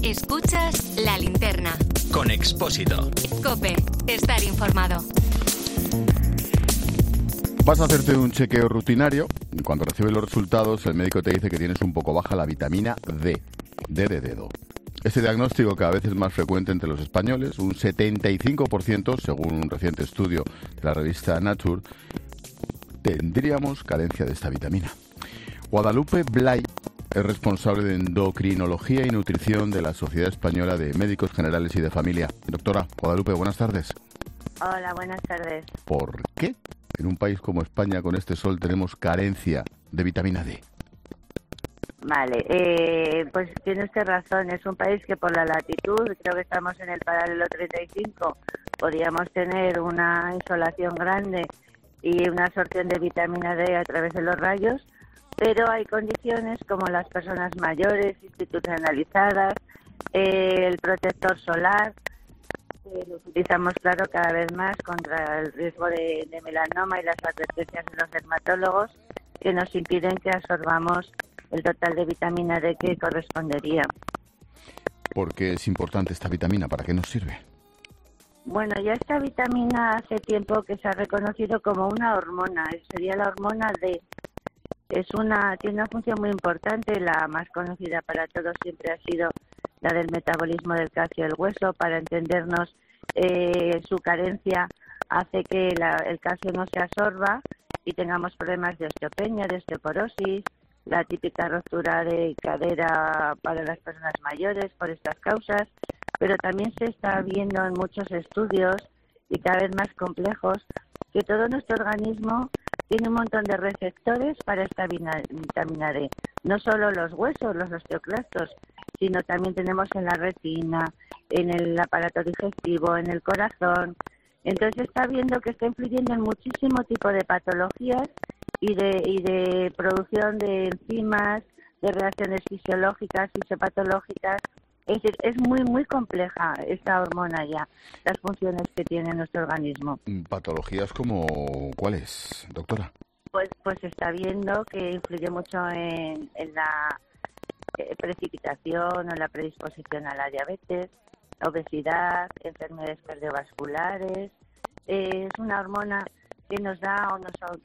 Escuchas La Linterna. Con Expósito. COPE. Estar informado. Vas a hacerte un chequeo rutinario y cuando recibes los resultados el médico te dice que tienes un poco baja la vitamina D. D de dedo. Este diagnóstico cada vez es más frecuente entre los españoles. Un 75%, según un reciente estudio de la revista Nature, tendríamos carencia de esta vitamina. Guadalupe Blay es responsable de endocrinología y nutrición de la Sociedad Española de Médicos Generales y de Familia. Doctora Guadalupe, buenas tardes. Hola, buenas tardes. ¿Por qué en un país como España, con este sol, tenemos carencia de vitamina D? Vale, pues tiene usted razón. Es un país que por la latitud, creo que estamos en el paralelo 35, podríamos tener una insolación grande y una absorción de vitamina D a través de los rayos, pero hay condiciones como las personas mayores, institucionalizadas, el protector solar, lo utilizamos, claro, cada vez más contra el riesgo de melanoma y las advertencias de los dermatólogos que nos impiden que absorbamos el total de vitamina D que correspondería. ¿Por qué es importante esta vitamina? ¿Para qué nos sirve? Bueno, ya esta vitamina hace tiempo que se ha reconocido como una hormona, sería la hormona D. Tiene una función muy importante, la más conocida para todos siempre ha sido la del metabolismo del calcio del hueso. Para entendernos, su carencia hace que el calcio no se absorba y tengamos problemas de osteopenia, de osteoporosis, la típica ruptura de cadera para las personas mayores por estas causas, pero también se está viendo en muchos estudios y cada vez más complejos que todo nuestro organismo tiene un montón de receptores para esta vitamina D. No solo los huesos, los osteoclastos, sino también tenemos en la retina, en el aparato digestivo, en el corazón. Entonces se está viendo que está influyendo en muchísimo tipo de patologías y de producción de enzimas, de reacciones fisiológicas, fisiopatológicas. Es decir, es muy, muy compleja esta hormona ya, las funciones que tiene nuestro organismo. ¿Patologías como cuáles, doctora? Pues se está viendo que influye mucho en la precipitación o la predisposición a la diabetes, obesidad, enfermedades cardiovasculares. Es una hormona que nos da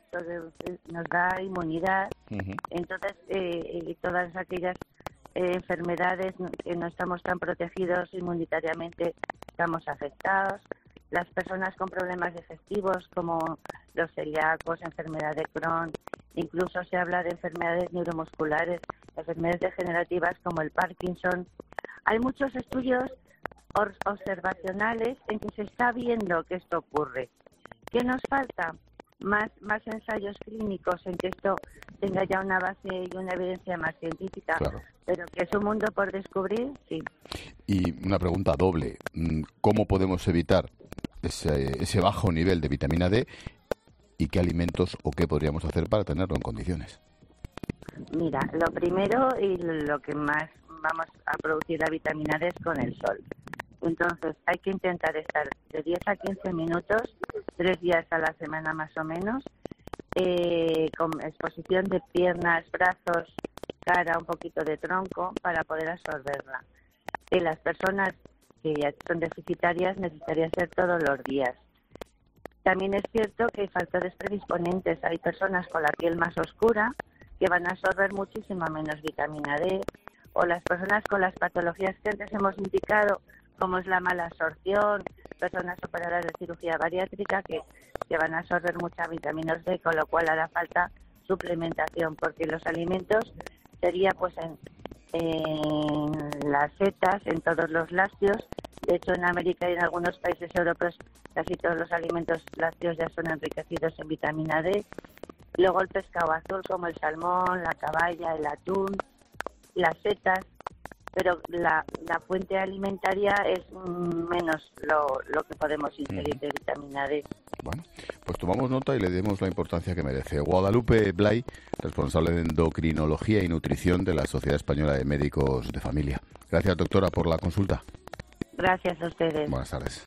nos da inmunidad. Uh-huh. Entonces, todas aquellas enfermedades que no estamos tan protegidos inmunitariamente estamos afectados. Las personas con problemas digestivos como los celíacos, enfermedad de Crohn, incluso se habla de enfermedades neuromusculares, enfermedades degenerativas como el Parkinson. Hay muchos estudios observacionales en que se está viendo que esto ocurre. ¿Qué nos falta? Más ensayos clínicos en que esto tenga ya una base y una evidencia más científica, claro. Pero que es un mundo por descubrir, sí. Y una pregunta doble. ¿Cómo podemos evitar ese bajo nivel de vitamina D y qué alimentos o qué podríamos hacer para tenerlo en condiciones? Mira, lo primero y lo que más vamos a producir la vitamina D es con el sol. Entonces hay que intentar estar de 10 a 15 minutos, 3 días a la semana más o menos, con exposición de piernas, brazos, cara, un poquito de tronco para poder absorberla. Las personas que ya son deficitarias necesitaría ser todos los días. También es cierto que hay factores predisponentes. Hay personas con la piel más oscura que van a absorber muchísima menos vitamina D, o las personas con las patologías que antes hemos indicado, como es la mala absorción, personas operadas de cirugía bariátrica que van a absorber mucha vitamina D, con lo cual hará falta suplementación, porque los alimentos sería pues en las setas, en todos los lácteos. De hecho, en América y en algunos países europeos casi todos los alimentos lácteos ya son enriquecidos en vitamina D. Luego el pescado azul como el salmón, la caballa, el atún, las setas. Pero la fuente alimentaria es menos lo que podemos ingerir de vitamina D. Bueno, pues tomamos nota y le demos la importancia que merece. Guadalupe Blay, responsable de endocrinología y nutrición de la Sociedad Española de Médicos de Familia. Gracias, doctora, por la consulta. Gracias a ustedes. Buenas tardes.